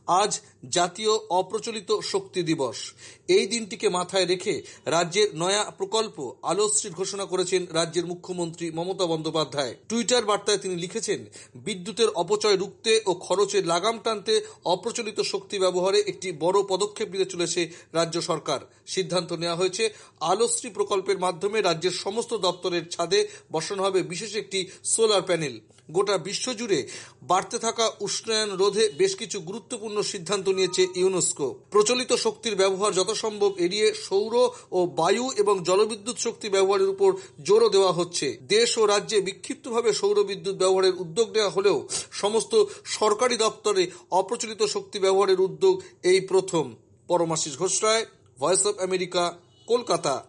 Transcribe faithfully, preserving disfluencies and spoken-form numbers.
আজ জাতীয় অপ্রচলিত শক্তি দিবস। এই দিনটিকে মাথায় রেখে রাজ্যের নয়া প্রকল্প আলোশ্রীর ঘোষণা করেছেন রাজ্যের মুখ্যমন্ত্রী মমতা বন্দ্যোপাধ্যায়। টুইটার বার্তায় তিনি লিখেছেন, বিদ্যুতের অপচয় রুখতে ও খরচের লাগাম টানতে অপ্রচলিত শক্তি ব্যবহারে একটি বড় পদক্ষেপ নিতে চলেছে রাজ্য সরকার। সিদ্ধান্ত নেওয়া হয়েছে, আলোশ্রী প্রকল্পের মাধ্যমে রাজ্যের সমস্ত দপ্তরের ছাদে বসানো হবে বিশেষ একটি সোলার প্যানেল। গোটা বিশ্বজুড়ে বাড়তে থাকা উষ্ণায়ন রোধে বেশ কিছু গুরুত্বপূর্ণ সিদ্ধান্ত নিয়েছে ইউনেস্কো। প্রচলিত শক্তির ব্যবহার যথাসম্ভব এড়িয়ে সৌর ও বায়ু এবং জলবিদ্যুৎ শক্তি ব্যবহারের উপর জোরও দেওয়া হচ্ছে। দেশ ও রাজ্যে বিক্ষিপ্তভাবে সৌর বিদ্যুৎ ব্যবহারের উদ্যোগ নেওয়া হলেও সমস্ত সরকারি দপ্তরে অপ্রচলিত শক্তি ব্যবহারের উদ্যোগ এই প্রথম। Paramashis Ghosh Roy, voice of America, Kolkata.